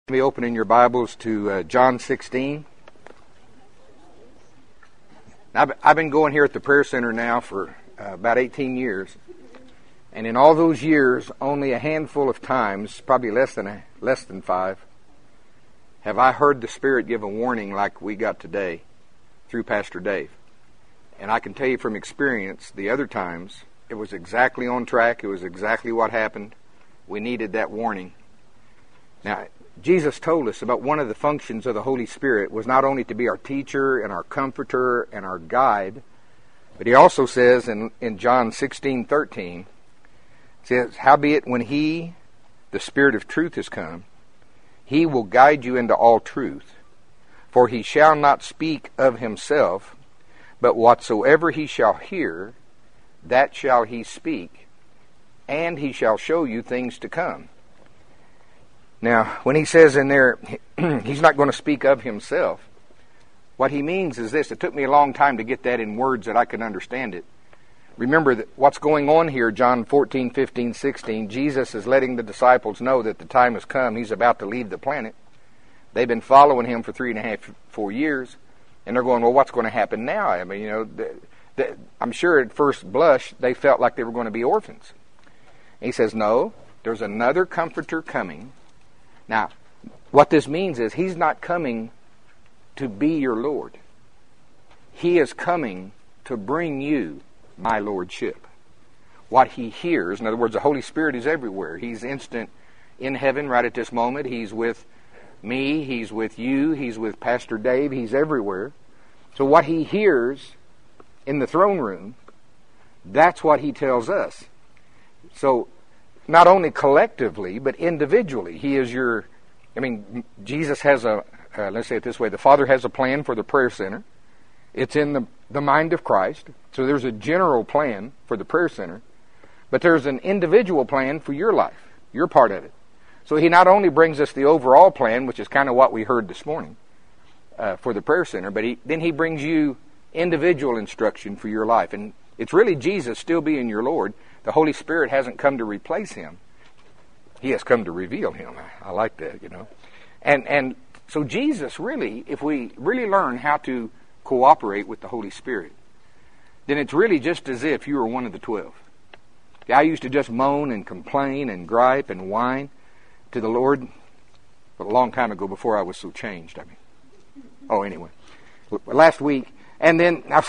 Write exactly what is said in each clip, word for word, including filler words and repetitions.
Be opening your Bibles to uh, John sixteen. I've, I've been going here at the Prayer Center now for uh, about eighteen years. And in all those years, only a handful of times, probably less than a, less than five, have I heard the Spirit give a warning like we got today through Pastor Dave. And I can tell you from experience, the other times, it was exactly on track. It was exactly what happened. We needed that warning. Now, Jesus told us about one of the functions of the Holy Spirit was not only to be our teacher and our comforter and our guide, but he also says in, in John sixteen thirteen, says, "Howbeit when he, the Spirit of truth, is come, he will guide you into all truth. For he shall not speak of himself, but whatsoever he shall hear, that shall he speak, and he shall show you things to come." Now, when he says in there, he's not going to speak of himself, what he means is this. It took me a long time to get that in words that I could understand it. Remember that what's going on here, John fourteen, fifteen, sixteen, Jesus is letting the disciples know that the time has come. He's about to leave the planet. They've been following him for three and a half, four years, and they're going, well, what's going to happen now? I mean, you know, the, the, I'm sure at first blush they felt like they were going to be orphans. And he says, no, there's another comforter coming. Now, what this means is he's not coming to be your Lord. He is coming to bring you my Lordship. What he hears, in other words, the Holy Spirit is everywhere. He's instant in heaven right at this moment. He's with me. He's with you. He's with Pastor Dave. He's everywhere. So what he hears in the throne room, that's what he tells us. So not only collectively, but individually. He is your, I mean, Jesus has a, uh, let's say it this way, the Father has a plan for the prayer center. It's in the, the mind of Christ. So there's a general plan for the prayer center, but there's an individual plan for your life. You're part of it. So he not only brings us the overall plan, which is kind of what we heard this morning uh, for the prayer center, but he, then he brings you individual instruction for your life. And it's really Jesus still being your Lord. The Holy Spirit hasn't come to replace him. He has come to reveal him. I like that, you know. And and so Jesus really, if we really learn how to cooperate with the Holy Spirit, then it's really just as if you were one of the twelve. I used to just moan and complain and gripe and whine to the Lord, but a long time ago before I was so changed. I mean, oh, anyway. Last week, and then, I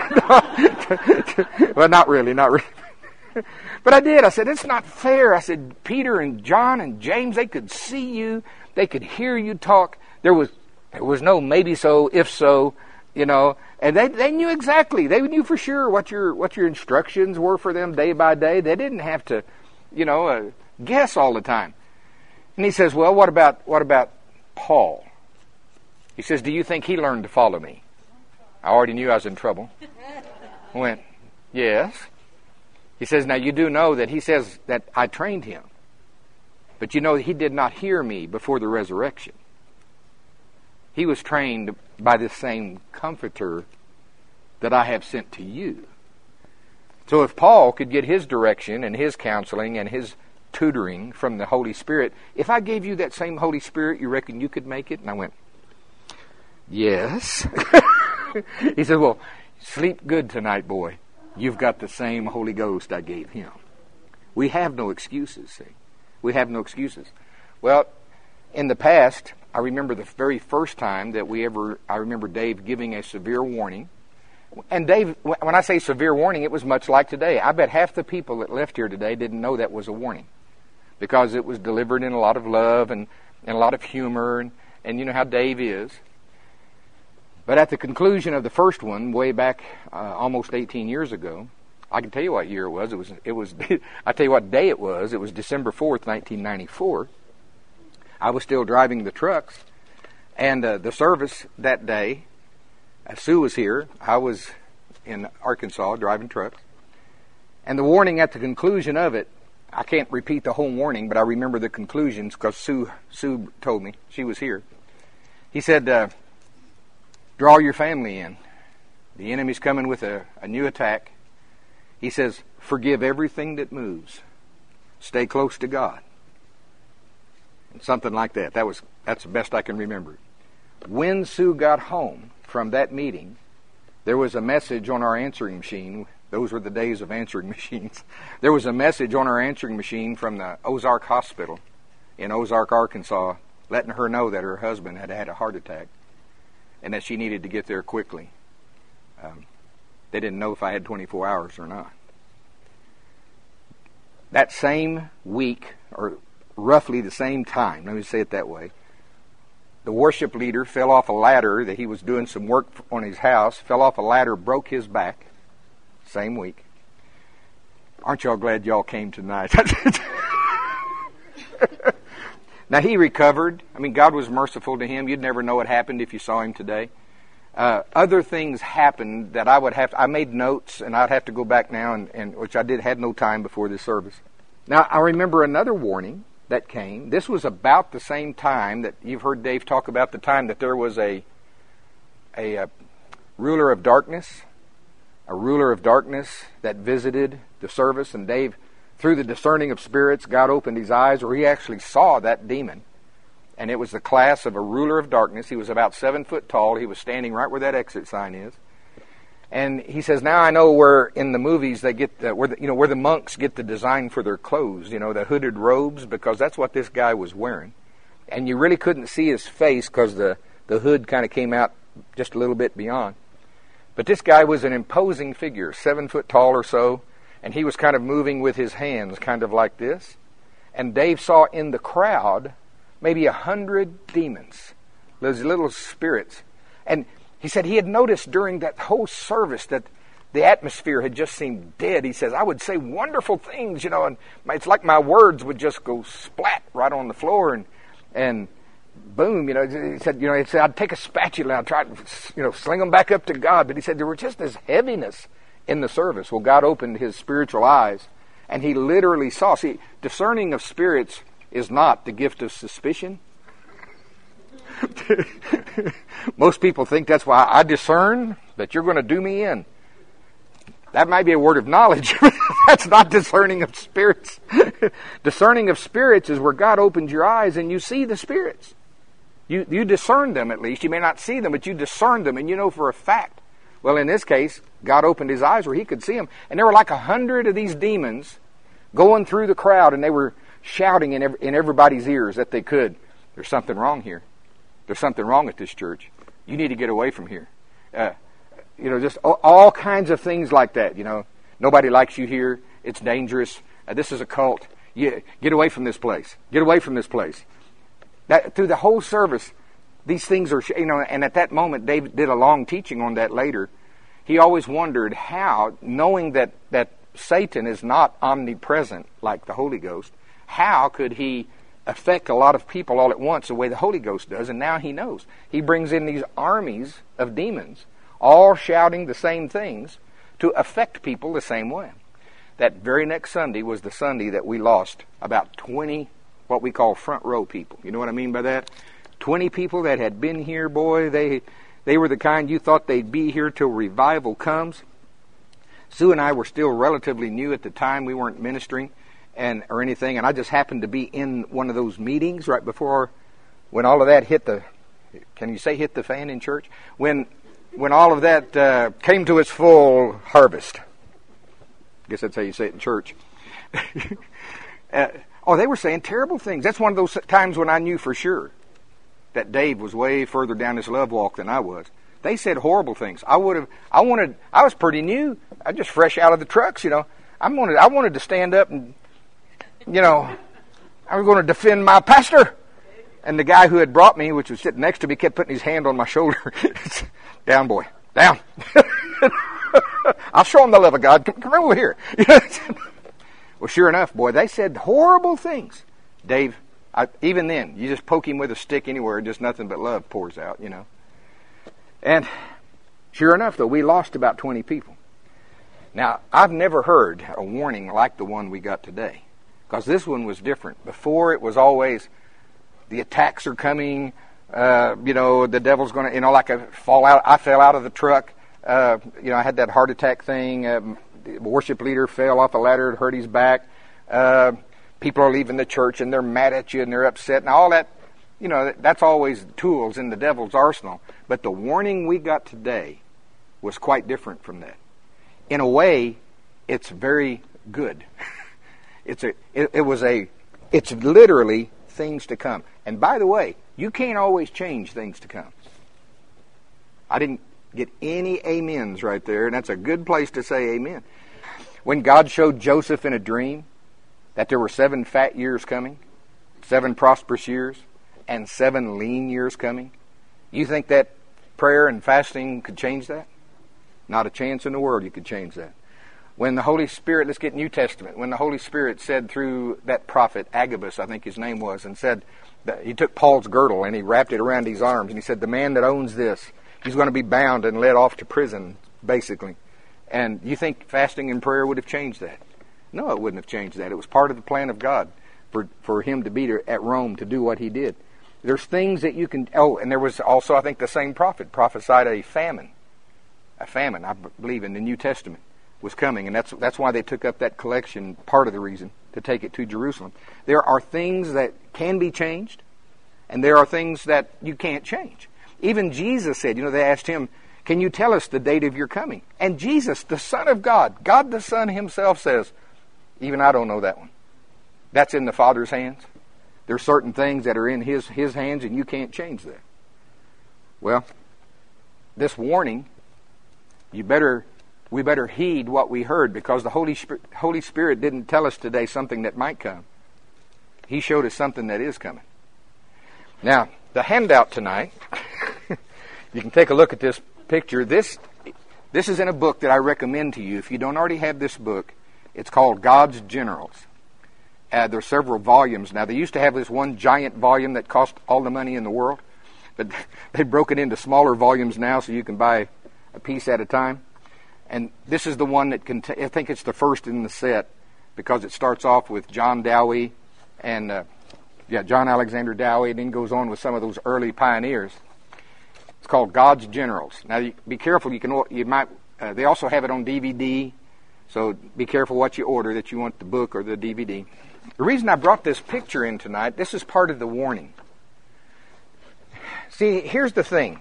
was, well, not really, not really. But I did. I said, it's not fair. I said, Peter and John and James, they could see you. They could hear you talk. There was there was no maybe so, if so, you know. And they they knew exactly. They knew for sure what your what your instructions were for them day by day. They didn't have to, you know, uh, guess all the time. And he says, well, what about what about Paul? He says, do you think he learned to follow me? I already knew I was in trouble. I went, yes. He says, now you do know that he says that I trained him. But you know he did not hear me before the resurrection. He was trained by the same comforter that I have sent to you. So if Paul could get his direction and his counseling and his tutoring from the Holy Spirit, if I gave you that same Holy Spirit, you reckon you could make it? And I went, yes. He said, well, sleep good tonight, boy. You've got the same Holy Ghost I gave him. We have no excuses, see. We have no excuses. Well, in the past, I remember the very first time that we ever, I remember Dave giving a severe warning. And Dave, when I say severe warning, it was much like today. I bet half the people that left here today didn't know that was a warning. Because it was delivered in a lot of love and, and a lot of humor. And, and you know how Dave is. But at the conclusion of the first one, way back uh, almost eighteen years ago, I can tell you what year it was. It was, it was. I tell you what day it was. It was December fourth, nineteen ninety-four. I was still driving the trucks, and uh, the service that day, uh, Sue was here. I was in Arkansas driving trucks, and the warning at the conclusion of it. I can't repeat the whole warning, but I remember the conclusions because Sue Sue told me she was here. He said, Uh, draw your family in. The enemy's coming with a, a new attack. He says, forgive everything that moves. Stay close to God. something like that. That was that's the best I can remember. When Sue got home from that meeting, there was a message on our answering machine. Those were the days of answering machines. There was a message on our answering machine from the Ozark Hospital in Ozark, Arkansas, letting her know that her husband had had a heart attack and that she needed to get there quickly. Um, they didn't know if I had twenty-four hours or not. That same week, or roughly the same time, let me say it that way, the worship leader fell off a ladder that he was doing some work on his house, fell off a ladder, broke his back, same week. Aren't y'all glad y'all came tonight? Now, he recovered. I mean, God was merciful to him. You'd never know what happened if you saw him today. Uh, other things happened that I would have to, I made notes, and I'd have to go back now, and, and which I did had no time before this service. Now, I remember another warning that came. This was about the same time that you've heard Dave talk about, the time that there was a, a, a ruler of darkness, a ruler of darkness that visited the service, and Dave, through the discerning of spirits, God opened his eyes, or he actually saw that demon. And it was the class of a ruler of darkness. He was about seven foot tall. He was standing right where that exit sign is. And he says, now I know where in the movies they get the, where the, you know, where the monks get the design for their clothes, you know, the hooded robes, because that's what this guy was wearing. And you really couldn't see his face because the, the hood kind of came out just a little bit beyond. But this guy was an imposing figure, seven foot tall or so, and he was kind of moving with his hands, kind of like this. And Dave saw in the crowd maybe a hundred demons, those little spirits. And he said he had noticed during that whole service that the atmosphere had just seemed dead. He says, I would say wonderful things, you know, and it's like my words would just go splat right on the floor, and and boom, you know. He said, you know, he said I'd take a spatula and I'd try to, you know, sling them back up to God. But he said there was just this heaviness in the service. Well, God opened his spiritual eyes, and he literally saw. See, discerning of spirits is not the gift of suspicion. Most people think that's why I discern that you're going to do me in. That might be a word of knowledge. That's not discerning of spirits. Discerning of spirits is where God opens your eyes and you see the spirits. You you discern them at least. You may not see them, but you discern them, and you know for a fact. Well, in this case, God opened his eyes where he could see them. And there were like a hundred of these demons going through the crowd, and they were shouting in every, in everybody's ears that they could, there's something wrong here. There's something wrong at this church. You need to get away from here. Uh, you know, just all, all kinds of things like that. You know, nobody likes you here. It's dangerous. Uh, this is a cult. You, get away from this place. Get away from this place. That through the whole service, these things are, you know, and at that moment, David did a long teaching on that later. He always wondered how, knowing that, that Satan is not omnipresent like the Holy Ghost, how could he affect a lot of people all at once the way the Holy Ghost does? And now he knows. He brings in these armies of demons, all shouting the same things to affect people the same way. That very next Sunday was the Sunday that we lost about twenty, what we call front row people. You know what I mean by that? twenty people that had been here, boy, they they were the kind you thought they'd be here till revival comes. Sue and I were still relatively new at the time. We weren't ministering and or anything, and I just happened to be in one of those meetings right before when all of that hit the, can you say hit the fan in church? When when all of that uh, came to its full harvest. I guess that's how you say it in church. uh, oh, they were saying terrible things. That's one of those times when I knew for sure that Dave was way further down this love walk than I was. They said horrible things. I would have, I wanted, I was pretty new. I just fresh out of the trucks, you know. I wanted, I wanted to stand up and, you know, I was going to defend my pastor. And the guy who had brought me, which was sitting next to me, kept putting his hand on my shoulder. Down, boy, down. I'll show him the love of God. Come, come over here. Well, sure enough, boy, they said horrible things. Dave, I, even then, you just poke him with a stick anywhere, just nothing but love pours out, you know. And sure enough, though, we lost about twenty people. Now, I've never heard a warning like the one we got today, because this one was different. Before, it was always, the attacks are coming, uh, you know, the devil's going to, you know, like I fall out, I fell out of the truck, uh, you know, I had that heart attack thing, um, the worship leader fell off a ladder, hurt his back, uh, people are leaving the church and they're mad at you and they're upset and all that. You know, that's always tools in the devil's arsenal. But the warning we got today was quite different from that. In a way, it's very good. It's a, it, it was a, it's literally things to come. And by the way, you can't always change things to come. I didn't get any amens right there, and that's a good place to say amen. When God showed Joseph in a dream that there were seven fat years coming, seven prosperous years, and seven lean years coming, you think that prayer and fasting could change that? Not a chance in the world you could change that. When the Holy Spirit, let's get New Testament, when the Holy Spirit said through that prophet, Agabus, I think his name was, and said, that he took Paul's girdle and he wrapped it around his arms, and he said, the man that owns this, he's going to be bound and led off to prison, basically. And you think fasting and prayer would have changed that? No, it wouldn't have changed that. It was part of the plan of God for, for him to be there at Rome to do what he did. There's things that you can, oh, and there was also, I think, the same prophet prophesied a famine. A famine, I believe, in the New Testament was coming, and that's that's why they took up that collection, part of the reason, to take it to Jerusalem. There are things that can be changed, and there are things that you can't change. Even Jesus said, you know, they asked him, can you tell us the date of your coming? And Jesus, the Son of God, God the Son himself says, even I don't know that one. That's in the Father's hands. There are certain things that are in his, his hands, and you can't change that. Well, this warning, you better... we better heed what we heard, because the Holy Spirit, Holy Spirit didn't tell us today something that might come. He showed us something that is coming. Now, the handout tonight, you can take a look at this picture. This, this is in a book that I recommend to you. If you don't already have this book, it's called God's Generals. Uh, there are several volumes. Now, they used to have this one giant volume that cost all the money in the world, but they broke it into smaller volumes now so you can buy a piece at a time. And this is the one that can, I think it's the first in the set, because it starts off with John Dowie and, uh, yeah, John Alexander Dowie, and then goes on with some of those early pioneers. It's called God's Generals. Now, you, be careful. You can, you might. Uh, they also have it on D V D, so be careful what you order, that you want the book or the D V D. The reason I brought this picture in tonight, this is part of the warning. See, here's the thing.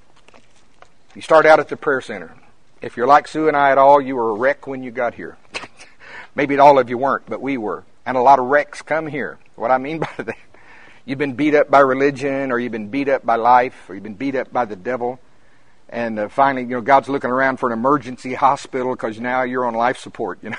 You start out at the prayer center. If you're like Sue and I at all, you were a wreck when you got here. Maybe all of you weren't, but we were. And a lot of wrecks come here. What I mean by that, you've been beat up by religion, or you've been beat up by life, or you've been beat up by the devil. And uh, finally, you know, God's looking around for an emergency hospital because now you're on life support, you know.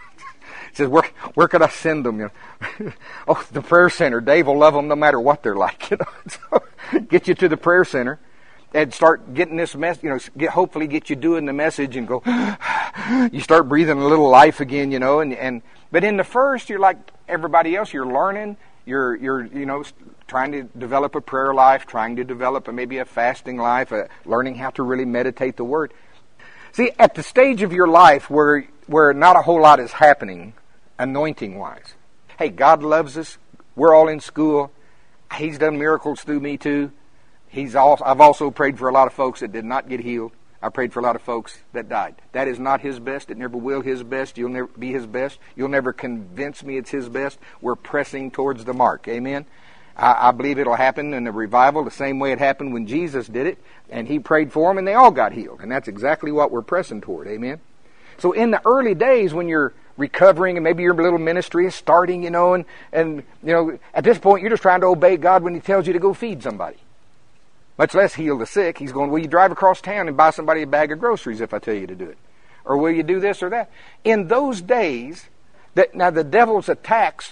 He says, where, where could I send them? You know? Oh, the prayer center. Dave will love them no matter what they're like, you know. So, get you to the prayer center. And start getting this mess, you know, get, hopefully get you doing the message and go, you start breathing a little life again, you know, and, and, but in the first, you're like everybody else, you're learning, you're, you're, you know, trying to develop a prayer life, trying to develop a, maybe a fasting life, uh, learning how to really meditate the Word. See, at the stage of your life where, where not a whole lot is happening, anointing-wise, hey, God loves us, we're all in school, He's done miracles through me too. He's also, I've also prayed for a lot of folks that did not get healed. I prayed for a lot of folks that died. That is not His best. It never will His best. You'll never be His best. You'll never convince me it's His best. We're pressing towards the mark. Amen? I, I believe it'll happen in the revival the same way it happened when Jesus did it. And He prayed for them and they all got healed. And that's exactly what we're pressing toward. Amen? So in the early days when you're recovering and maybe your little ministry is starting, you know, and, and you know, at this point you're just trying to obey God when He tells you to go feed somebody. Much less heal the sick. He's going, will you drive across town and buy somebody a bag of groceries if I tell you to do it? Or will you do this or that? In those days, that now the devil's attacks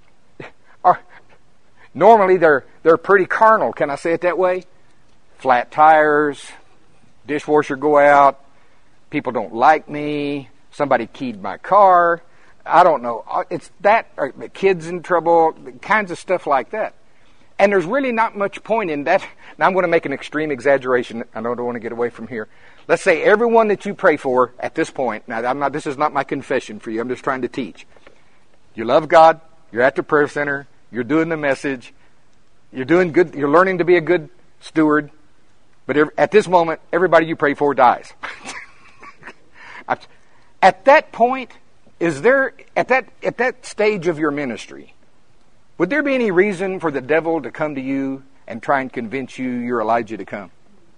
are normally they're they're pretty carnal. Can I say it that way? Flat tires, dishwasher go out, people don't like me, somebody keyed my car. I don't know. It's that, or the kids in trouble, kinds of stuff like that. And there's really not much point in that. Now I'm going to make an extreme exaggeration. I don't want to get away from here. Let's say everyone that you pray for at this point. Now I'm not. This is not my confession for you. I'm just trying to teach. You love God. You're at the prayer center. You're doing the message. You're doing good. You're learning to be a good steward. But at this moment, everybody you pray for dies. At that point, is there, at that, at that stage of your ministry, would there be any reason for the devil to come to you and try and convince you you're Elijah to come?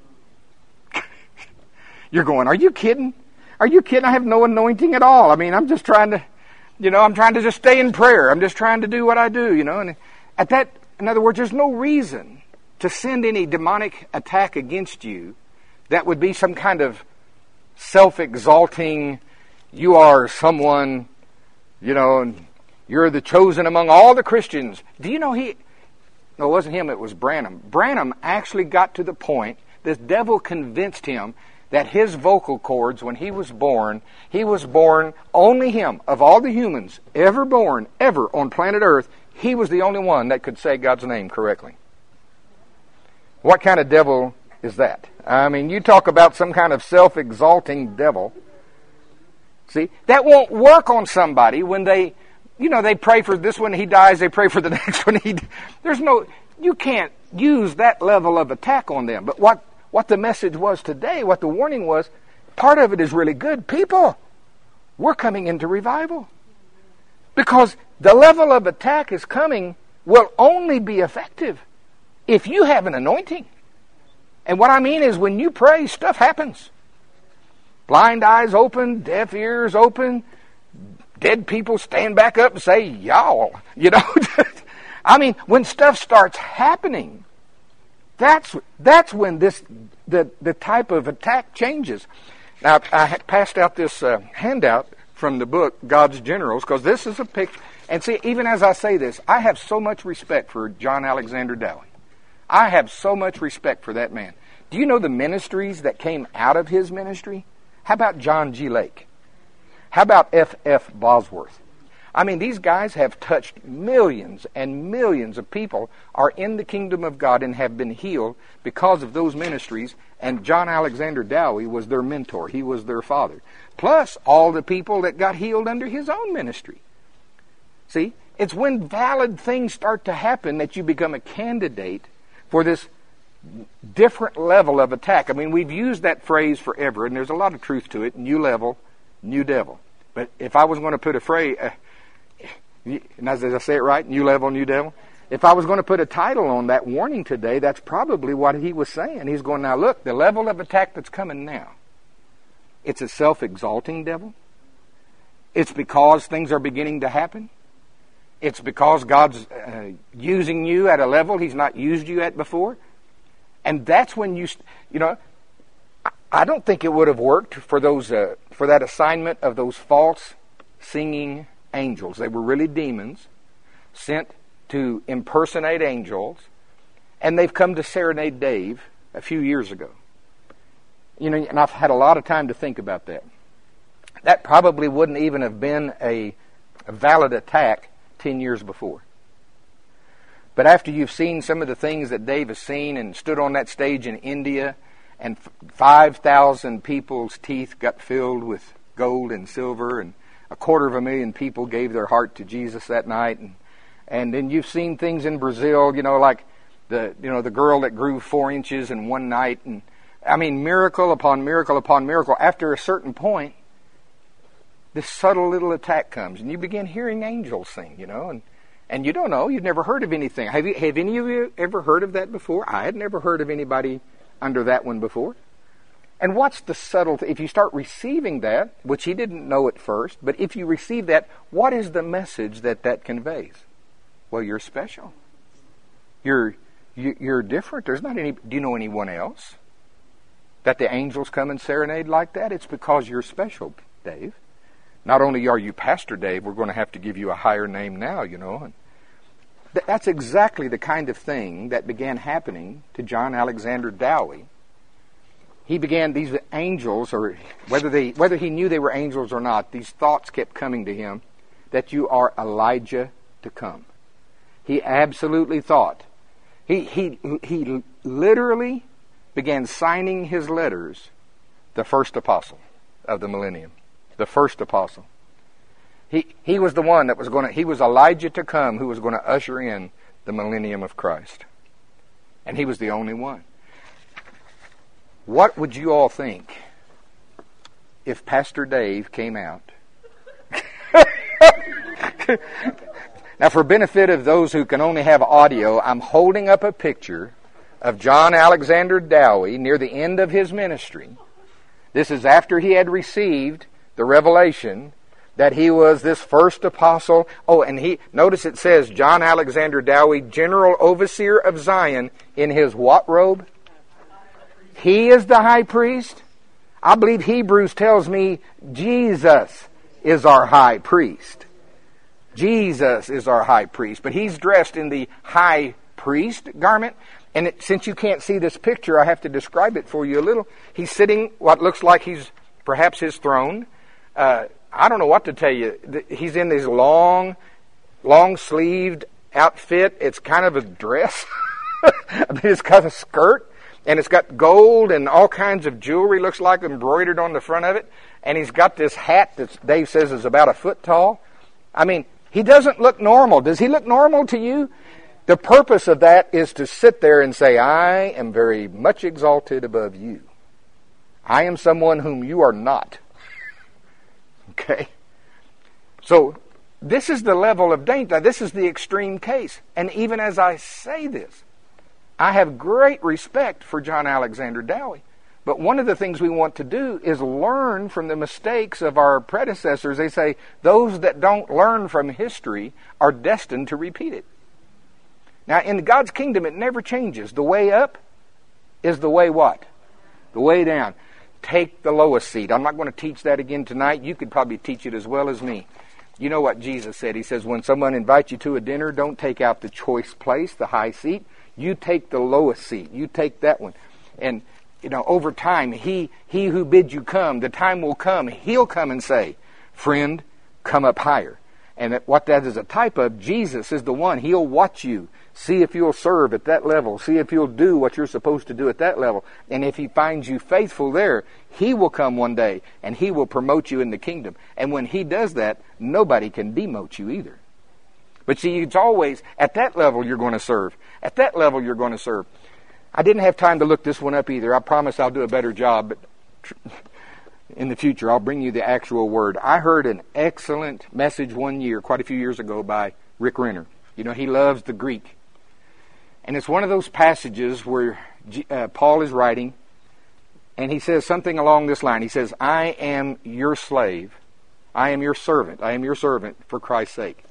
You're going, are you kidding? Are you kidding? I have no anointing at all. I mean, I'm just trying to, you know, I'm trying to just stay in prayer. I'm just trying to do what I do, you know. And at that, in other words, there's no reason to send any demonic attack against you that would be some kind of self-exalting, you are someone, you know, and you're the chosen among all the Christians. Do you know he, no, it wasn't him, it was Branham. Branham actually got to the point, this devil convinced him that his vocal cords, when he was born, he was born, only him, of all the humans ever born, ever on planet Earth, he was the only one that could say God's name correctly. What kind of devil is that? I mean, you talk about some kind of self-exalting devil. See, that won't work on somebody when they, you know, they pray for this one, he dies, they pray for the next one, he, there's no, you can't use that level of attack on them. But what What the message was today, what the warning was, part of it is really good. People, we're coming into revival. Because the level of attack is coming will only be effective if you have an anointing. And what I mean is when you pray, stuff happens. Blind eyes open, deaf ears open, dead people stand back up and say, y'all. You know, I mean, when stuff starts happening, That's that's when this the the type of attack changes. Now I passed out this uh, handout from the book God's Generals because this is a picture. And see, even as I say this, I have so much respect for John Alexander Dowie. I have so much respect for that man. Do you know the ministries that came out of his ministry? How about John G. Lake? How about F F Bosworth? I mean, these guys have touched millions and millions of people are in the kingdom of God and have been healed because of those ministries. And John Alexander Dowie was their mentor. He was their father. Plus all the people that got healed under his own ministry. See, it's when valid things start to happen that you become a candidate for this different level of attack. I mean, we've used that phrase forever, and there's a lot of truth to it. New level, new devil. But if I was going to put a phrase... Uh, And as I say it right, new level, new devil. If I was going to put a title on that warning today, that's probably what he was saying. He's going, now look, the level of attack that's coming now, it's a self-exalting devil. It's because things are beginning to happen. It's because God's uh, using you at a level He's not used you at before. And that's when you, you know, I don't think it would have worked for those uh, for that assignment of those false singing angels. They were really demons sent to impersonate angels, and they've come to serenade Dave a few years ago. You know, and I've had a lot of time to think about that. That probably wouldn't even have been a, a valid attack ten years before. But after you've seen some of the things that Dave has seen and stood on that stage in India, and five thousand people's teeth got filled with gold and silver, and a quarter of a million people gave their heart to Jesus that night, and and then you've seen things in Brazil, you know, like the you know the girl that grew four inches in one night, and I mean miracle upon miracle upon miracle. After a certain point, this subtle little attack comes, and you begin hearing angels sing, you know, and and you don't know, you've never heard of anything. Have you? Have any of you ever heard of that before? I had never heard of anybody under that one before. And what's the subtlety? If you start receiving that, which he didn't know at first, but if you receive that, what is the message that that conveys? Well, you're special. You're you, you're different. There's not any. Do you know anyone else that the angels come and serenade like that? It's because you're special, Dave. Not only are you Pastor Dave, we're going to have to give you a higher name now, you know. And th- that's exactly the kind of thing that began happening to John Alexander Dowie. He began, these angels, or whether they, whether he knew they were angels or not, these thoughts kept coming to him that you are Elijah to come. He absolutely thought. He, he, he literally began signing his letters, the first apostle of the millennium. The first apostle. He, he was the one that was going to, he was Elijah to come who was going to usher in the millennium of Christ. And he was the only one. What would you all think if Pastor Dave came out Now, for benefit of those who can only have audio, I'm holding up a picture of John Alexander Dowie near the end of his ministry. This is after he had received the revelation that he was this first apostle. Oh, and he, notice it says John Alexander Dowie, General Overseer of Zion, in his what robe? He is the high priest. I believe Hebrews tells me Jesus is our high priest. Jesus is our high priest. But he's dressed in the high priest garment. And it, since you can't see this picture, I have to describe it for you a little. He's sitting what looks like he's perhaps his throne. Uh, I don't know what to tell you. He's in this long, long-sleeved outfit. It's kind of a dress. I mean, it's got a skirt, and it's got gold and all kinds of jewelry, looks like embroidered on the front of it. And he's got this hat that Dave says is about a foot tall. I mean, he doesn't look normal. Does he look normal to you? The purpose of that is to sit there and say, I am very much exalted above you. I am someone whom you are not. Okay? So, this is the level of danger. This is the extreme case. And even as I say this, I have great respect for John Alexander Dowie. But one of the things we want to do is learn from the mistakes of our predecessors. They say, those that don't learn from history are destined to repeat it. Now, in God's kingdom, it never changes. The way up is the way what? The way down. Take the lowest seat. I'm not going to teach that again tonight. You could probably teach it as well as me. You know what Jesus said. He says, when someone invites you to a dinner, don't take out the choice place, the high seat. You take the lowest seat. You take that one. And, you know, over time, he, he who bids you come, the time will come, he'll come and say, friend, come up higher. And that, what that is a type of, Jesus is the one. He'll watch you. See if you'll serve at that level. See if you'll do what you're supposed to do at that level. And if he finds you faithful there, he will come one day and he will promote you in the kingdom. And when he does that, nobody can demote you either. But see, it's always at that level you're going to serve. At that level you're going to serve. I didn't have time to look this one up either. I promise I'll do a better job, but in the future I'll bring you the actual word. I heard an excellent message one year, quite a few years ago, by Rick Renner. You know, he loves the Greek. And it's one of those passages where uh, Paul is writing, and he says something along this line. He says, I am your slave. I am your servant. I am your servant for Christ's sake.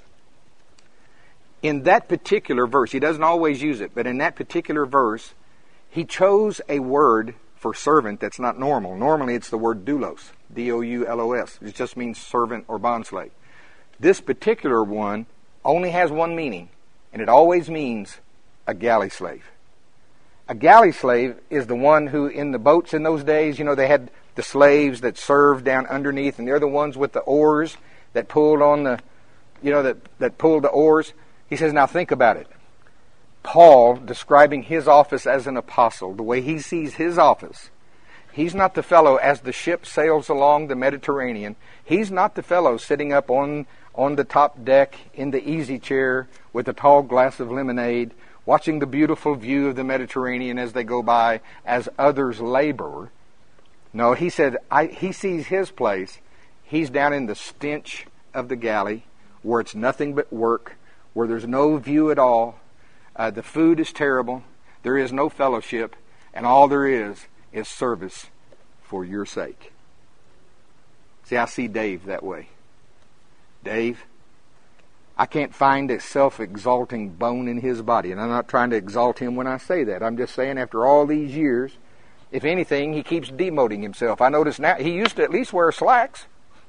In that particular verse, he doesn't always use it, but in that particular verse, he chose a word for servant that's not normal. Normally it's the word doulos, D O U L O S. It just means servant or bondslave. This particular one only has one meaning, and it always means a galley slave. A galley slave is the one who, in the boats in those days, you know, they had the slaves that served down underneath, and they're the ones with the oars that pulled on the, you know, that, that pulled the oars. He says, now think about it. Paul, describing his office as an apostle, the way he sees his office, he's not the fellow as the ship sails along the Mediterranean. He's not the fellow sitting up on, on the top deck in the easy chair with a tall glass of lemonade, watching the beautiful view of the Mediterranean as they go by, as others labor. No, he said, I, he sees his place. He's down in the stench of the galley, where it's nothing but work, where there's no view at all. Uh, the food is terrible. There is no fellowship. And all there is is service for your sake. See, I see Dave that way. Dave, I can't find a self-exalting bone in his body. And I'm not trying to exalt him when I say that. I'm just saying after all these years, if anything, he keeps demoting himself. I notice now, he used to at least wear slacks.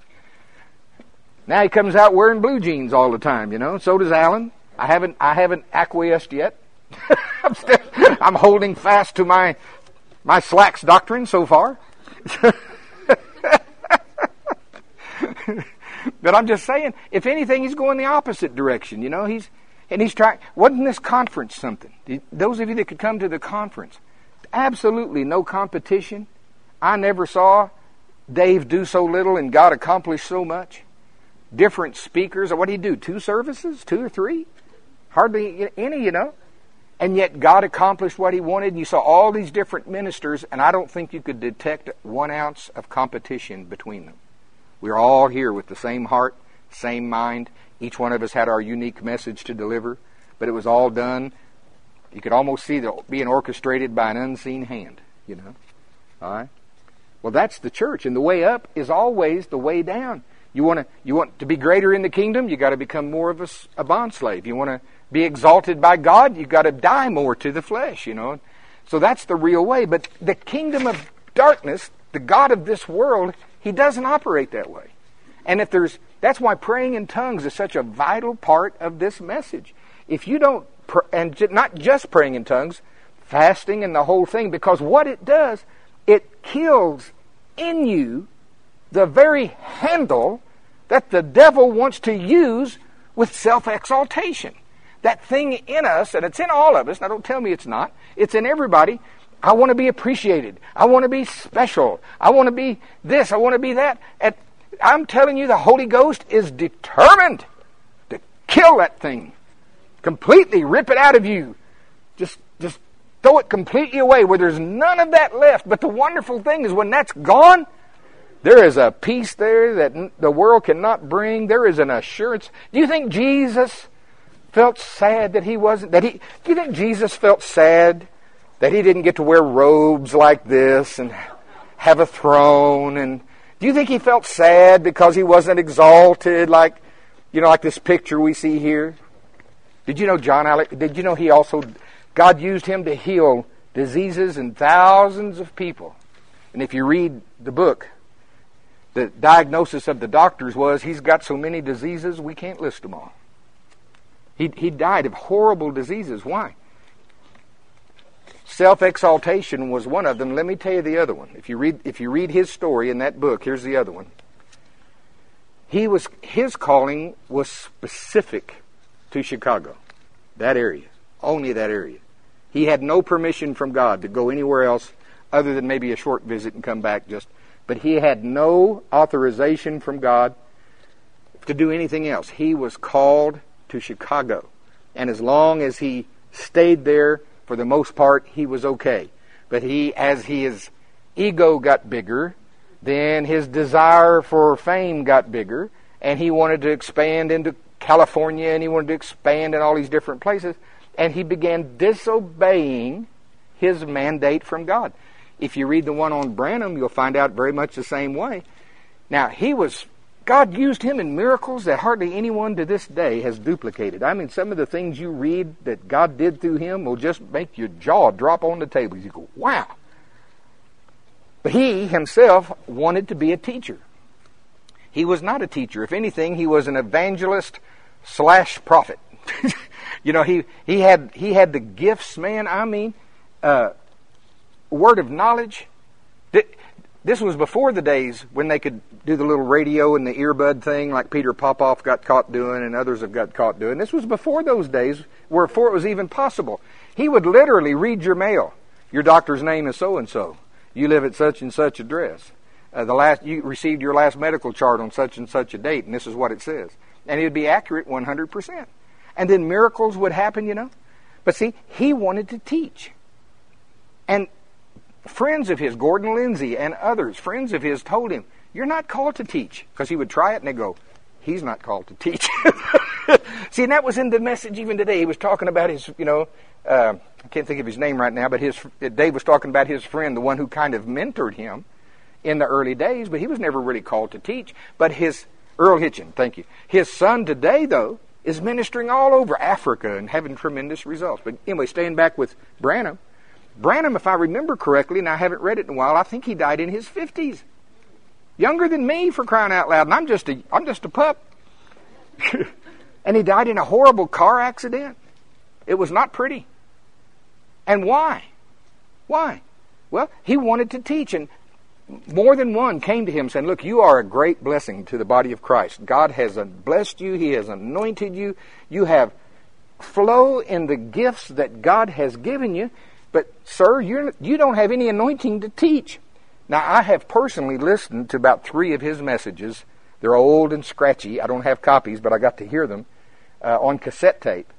Now he comes out wearing blue jeans all the time, you know. So does Alan. I haven't I haven't acquiesced yet. I'm, still, I'm holding fast to my my slacks doctrine so far. But I'm just saying, if anything, he's going the opposite direction. You know, he's and he's trying. Wasn't this conference something? Those of you that could come to the conference, absolutely no competition. I never saw Dave do so little and God accomplish so much. Different speakers. What did he do? Two services? Two or three? Hardly any, you know. And yet God accomplished what he wanted. And you saw all these different ministers, and I don't think you could detect one ounce of competition between them. We're all here with the same heart, same mind. Each one of us had our unique message to deliver, but it was all done. You could almost see it being orchestrated by an unseen hand, you know. All right? Well, that's the church, and the way up is always the way down. You want to you want to be greater in the kingdom, you got to become more of a, a bondslave. You want to be exalted by God, you got to die more to the flesh, you know. So that's the real way. But the kingdom of darkness, the god of this world, he doesn't operate that way. And if there's that's why praying in tongues is such a vital part of this message. If you don't, and not just praying in tongues, fasting and the whole thing, because what it does, it kills in you the very handle that the devil wants to use with self-exaltation. That thing in us, and it's in all of us, now don't tell me it's not, it's in everybody. I want to be appreciated. I want to be special. I want to be this. I want to be that. And I'm telling you, the Holy Ghost is determined to kill that thing. Completely rip it out of you. Just, just throw it completely away where there's none of that left. But the wonderful thing is when that's gone, there is a peace there that the world cannot bring. There is an assurance. Do you think Jesus felt sad that he wasn't, that he, do you think Jesus felt sad that he didn't get to wear robes like this and have a throne? And do you think he felt sad because he wasn't exalted like, you know, like this picture we see here? Did you know John Alex, did you know he also, God used him to heal diseases in thousands of people? And if you read the book, the diagnosis of the doctors was he's got so many diseases we can't list them all. He, he died of horrible diseases. Why? Self-exaltation was one of them. Let me tell you the other one. If you read, if you read his story in that book, here's the other one. He was, his calling was specific to Chicago, that area, only that area. He had no permission from God to go anywhere else other than maybe a short visit and come back just. But he had no authorization from God to do anything else. He was called to Chicago. And as long as he stayed there, for the most part, he was okay. But he, as his ego got bigger, then his desire for fame got bigger, and he wanted to expand into California, and he wanted to expand in all these different places, and he began disobeying his mandate from God. If you read the one on Branham, you'll find out very much the same way. Now, he was, God used him in miracles that hardly anyone to this day has duplicated. I mean, some of the things you read that God did through him will just make your jaw drop on the table. You go, wow. But he himself wanted to be a teacher. He was not a teacher. If anything, he was an evangelist slash prophet. You know, he, he had he had the gifts, man. I mean, uh, word of knowledge. This was before the days when they could do the little radio and the earbud thing like Peter Popoff got caught doing and others have got caught doing. This was before those days, where before it was even possible. He would literally read your mail. Your doctor's name is so-and-so. You live at such and such address. Uh, the last you received your last medical chart on such and such a date, and this is what it says. And it would be accurate one hundred percent. And then miracles would happen, you know. But see, he wanted to teach. And friends of his, Gordon Lindsay and others, friends of his told him, you're not called to teach. Because he would try it and they go, he's not called to teach. See, and that was in the message even today. He was talking about his, you know, uh, I can't think of his name right now, but his Dave was talking about his friend, the one who kind of mentored him in the early days, but he was never really called to teach. But his, Earl Hitchin, thank you. His son today, though, is ministering all over Africa and having tremendous results. But anyway, staying back with Branham, Branham, if I remember correctly, and I haven't read it in a while, I think he died in his fifties. Younger than me, for crying out loud, and I'm just a, I'm just a pup. And he died in a horrible car accident. It was not pretty. And why? Why? Well, he wanted to teach, and more than one came to him saying, look, you are a great blessing to the body of Christ. God has blessed you. He has anointed you. You have flow in the gifts that God has given you. But, sir, you're, you don't have any anointing to teach. Now, I have personally listened to about three of his messages. They're old and scratchy. I don't have copies, but I got to hear them uh, on cassette tape.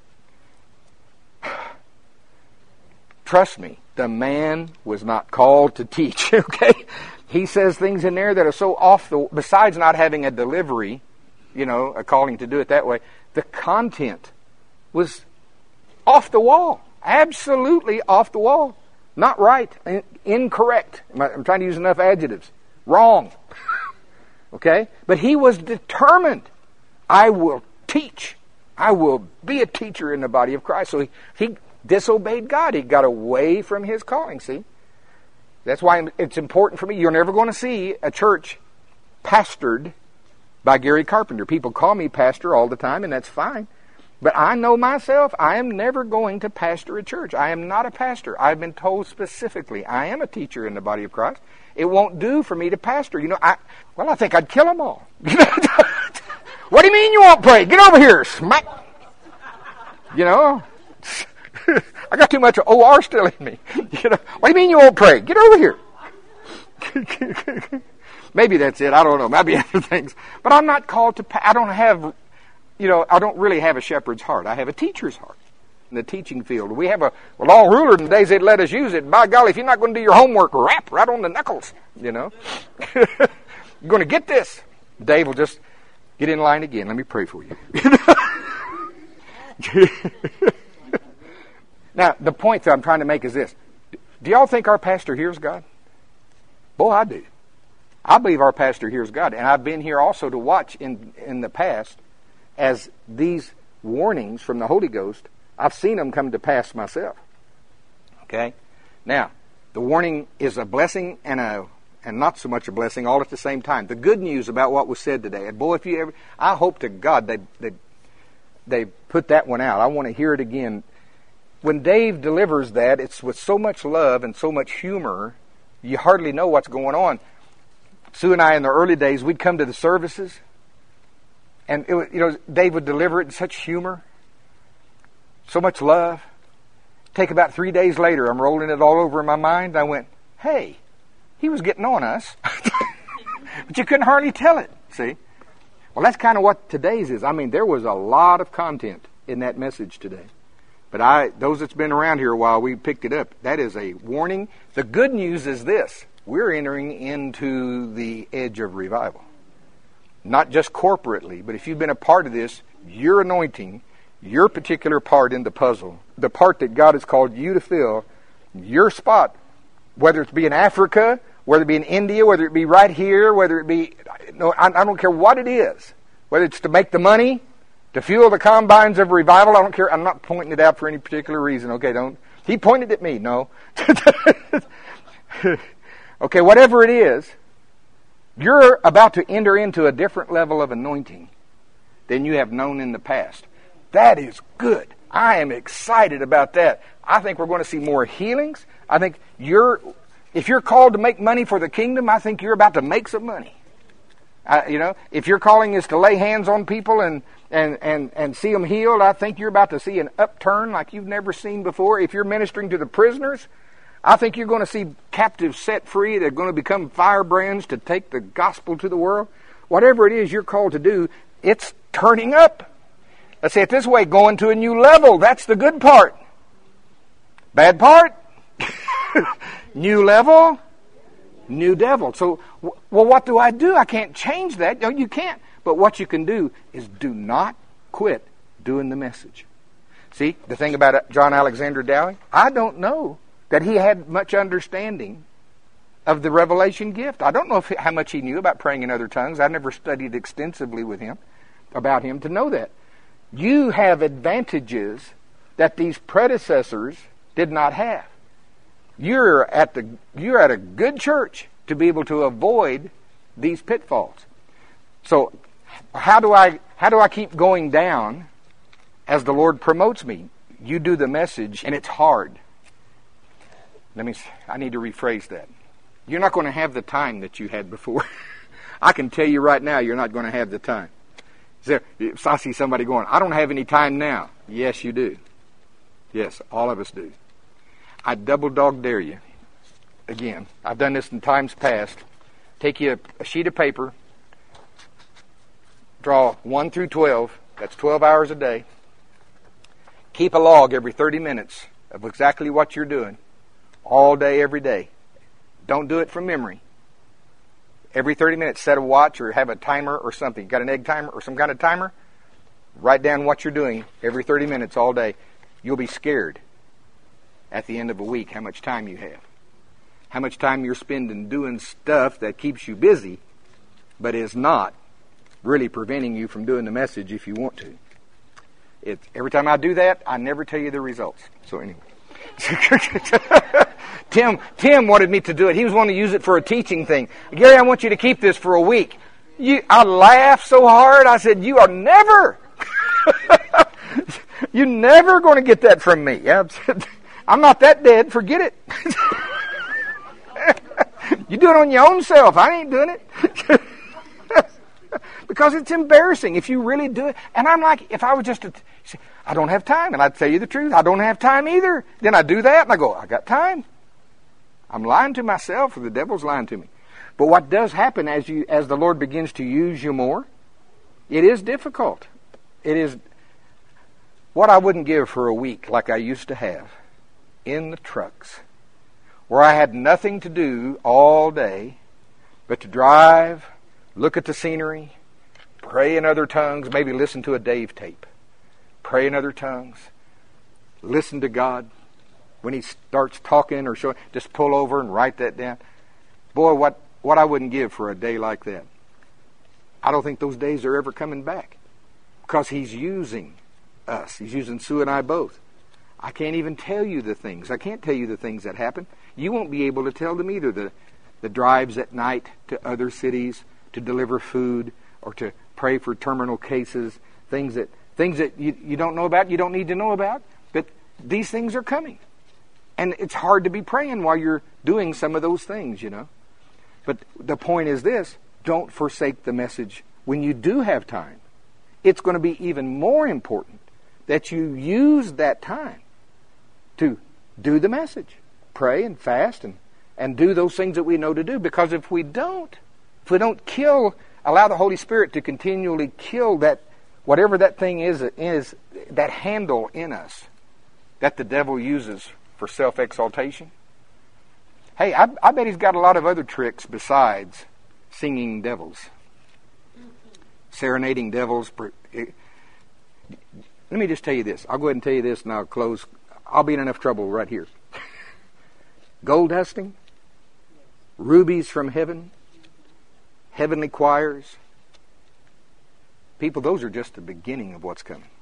Trust me, the man was not called to teach, okay? He says things in there that are so off the... Besides not having a delivery you know, a calling to do it that way. The content was off the wall. Absolutely off the wall. Not right. Incorrect. I'm trying to use enough adjectives. Wrong. Okay? But he was determined. I will teach. I will be a teacher in the body of Christ. So he, he disobeyed God. He got away from his calling, see? That's why it's important for me. You're never going to see a church pastored by Gary Carpenter. People call me pastor all the time, and that's fine. But I know myself, I am never going to pastor a church. I am not a pastor. I've been told specifically, I am a teacher in the body of Christ. It won't do for me to pastor. You know, I well, I think I'd kill them all. What do you mean you won't pray? Get over here, smack. You know, I got too much O R still in me. You know, what do you mean you won't pray? Get over here. Maybe that's it. I don't know. Maybe other things. But I'm not called to. I don't have. You know, I don't really have a shepherd's heart. I have a teacher's heart in the teaching field. We have a, a law ruler in the days they'd let us use it. By golly, if you're not going to do your homework, rap right on the knuckles. You know, you're going to get this. Dave will just get in line again. Let me pray for you. Now, the point that I'm trying to make is this. Do y'all think our pastor hears God? Boy, I do. I believe our pastor hears God. And I've been here also to watch in in the past as these warnings from the Holy Ghost, I've seen them come to pass myself. Okay? Now, the warning is a blessing and a and not so much a blessing all at the same time. The good news about what was said today, and boy, if you ever, I hope to God they they they put that one out. I want to hear it again. When Dave delivers that, it's with so much love and so much humor, you hardly know what's going on. Sue and I, in the early days, we'd come to the services, and it was, you know, Dave would deliver it in such humor, so much love. Take about three days later, I'm rolling it all over in my mind. I went, hey, he was getting on us. But you couldn't hardly tell it, see? Well, that's kind of what today's is. I mean, there was a lot of content in that message today. But I, those that's been around here a while, we picked it up. That is a warning. The good news is this. We're entering into the edge of revival. Not just corporately, but if you've been a part of this, your anointing, your particular part in the puzzle, the part that God has called you to fill, your spot, whether it be in Africa, whether it be in India, whether it be right here, whether it be, no, I, I don't care what it is, whether it's to make the money, to fuel the combines of revival, I don't care. I'm not pointing it out for any particular reason. Okay, don't. He pointed at me. No. Okay, whatever it is, you're about to enter into a different level of anointing than you have known in the past. That is good. I am excited about that. I think we're going to see more healings. I think you're, if you're called to make money for the kingdom, I think you're about to make some money. Uh, you know, if your calling is to lay hands on people and And, and, and see them healed, I think you're about to see an upturn like you've never seen before. If you're ministering to the prisoners, I think you're going to see captives set free. They're going to become firebrands to take the gospel to the world. Whatever it is you're called to do, it's turning up. Let's say it this way, going to a new level. That's the good part. Bad part? New level, new devil. So, well, what do I do? I can't change that. No, you can't. But what you can do is do not quit doing the message. See, the thing about John Alexander Dowie, I don't know that he had much understanding of the revelation gift. I don't know if, how much he knew about praying in other tongues. I never studied extensively with him, about him to know that. You have advantages that these predecessors did not have. You're at the you're at a good church to be able to avoid these pitfalls. So, how do I how do I keep going down as the Lord promotes me? You do the message, and it's hard. Let me. I need to rephrase that. You're not going to have the time that you had before. I can tell you right now, you're not going to have the time. Is there, if I see somebody going, I don't have any time now. Yes, you do. Yes, all of us do. I double dog dare you. Again, I've done this in times past. Take you a, a sheet of paper. Draw one through twelve. That's twelve hours a day. Keep a log every thirty minutes of exactly what you're doing. All day, every day. Don't do it from memory. every thirty minutes set a watch or have a timer or something. You got an egg timer or some kind of timer? Write down what you're doing every thirty minutes all day. You'll be scared at the end of a week how much time you have. How much time you're spending doing stuff that keeps you busy, but is not really preventing you from doing the message if you want to. It, every time I do that, I never tell you the results. So anyway. Tim Tim wanted me to do it. He was wanting to use it for a teaching thing. Gary, I want you to keep this for a week. You, I laughed so hard. I said, you are never, you're never going to get that from me. I'm not that dead. Forget it. You do it on your own self. I ain't doing it. Because it's embarrassing if you really do it. And I'm like, if I was just a, I don't have time. And I'd tell you the truth. I don't have time either. Then I do that and I go, I got time. I'm lying to myself, or the devil's lying to me. But what does happen as you, as the Lord begins to use you more, it is difficult. It is what I wouldn't give for a week like I used to have in the trucks, where I had nothing to do all day but to drive, look at the scenery, pray in other tongues, maybe listen to a Dave tape. Pray in other tongues. Listen to God. When He starts talking or showing, just pull over and write that down. Boy, what, what I wouldn't give for a day like that. I don't think those days are ever coming back. Because He's using us. He's using Sue and I both. I can't even tell you the things. I can't tell you the things that happen. You won't be able to tell them either. The, the drives at night to other cities to deliver food or to pray for terminal cases, things that things that you, you don't know about, you don't need to know about, but these things are coming. And it's hard to be praying while you're doing some of those things, you know. But the point is this, don't forsake the message when you do have time. It's going to be even more important that you use that time to do the message. Pray and fast and, and do those things that we know to do. Because if we don't, if we don't kill, allow the Holy Spirit to continually kill that, whatever that thing is, is that handle in us that the devil uses for self-exaltation. Hey, I, I bet he's got a lot of other tricks besides singing devils, serenading devils. Let me just tell you this. I'll go ahead and tell you this and I'll close. I'll be in enough trouble right here. Gold dusting, rubies from heaven, heavenly choirs. People, those are just the beginning of what's coming.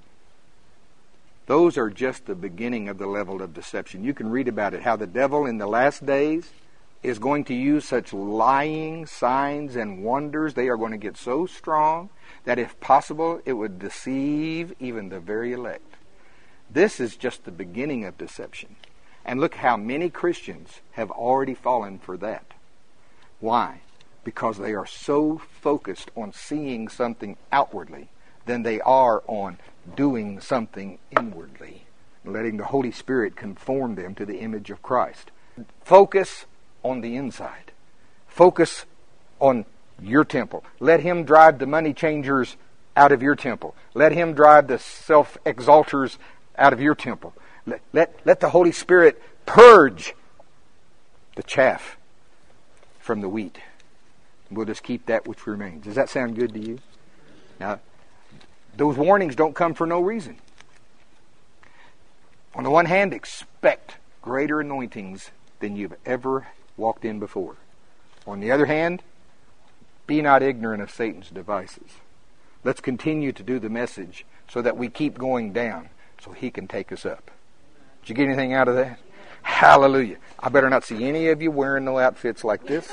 Those are just the beginning of the level of deception. You can read about it, how the devil in the last days is going to use such lying signs and wonders. They are going to get so strong that if possible, it would deceive even the very elect. This is just the beginning of deception. And look how many Christians have already fallen for that. Why? Because they are so focused on seeing something outwardly than they are on doing something inwardly, letting the Holy Spirit conform them to the image of Christ. Focus on the inside. Focus on your temple. Let Him drive the money changers out of your temple. Let Him drive the self-exalters out of your temple. Let, let, let the Holy Spirit purge the chaff from the wheat. We'll just keep that which remains. Does that sound good to you? Now, those warnings don't come for no reason. On the one hand, expect greater anointings than you've ever walked in before. On the other hand, be not ignorant of Satan's devices. Let's continue to do the message so that we keep going down so he can take us up. Did you get anything out of that? Hallelujah. I better not see any of you wearing no outfits like this.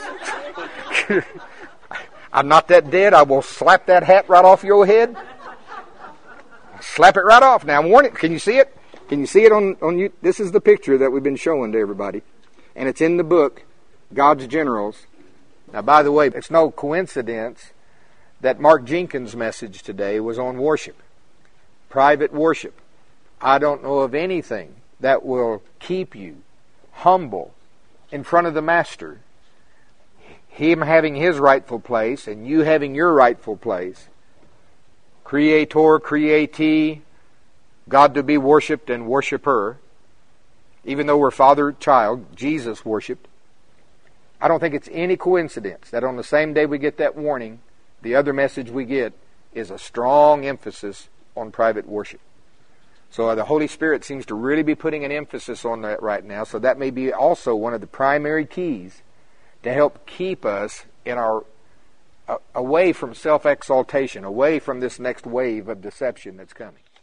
I'm not that dead. I will slap that hat right off your head. Slap it right off. Now, I'm warning. Can you see it? Can you see it on, on you? This is the picture that we've been showing to everybody. And it's in the book, God's Generals. Now, by the way, it's no coincidence that Mark Jenkins' message today was on worship. Private worship. I don't know of anything that will keep you humble in front of the Master. Him having His rightful place and you having your rightful place. Creator, createe, God to be worshipped and worshiper. Even though we're father, child, Jesus worshipped. I don't think it's any coincidence that on the same day we get that warning, the other message we get is a strong emphasis on private worship. So the Holy Spirit seems to really be putting an emphasis on that right now. So that may be also one of the primary keys to help keep us in our uh, away from self-exaltation, away from this next wave of deception that's coming.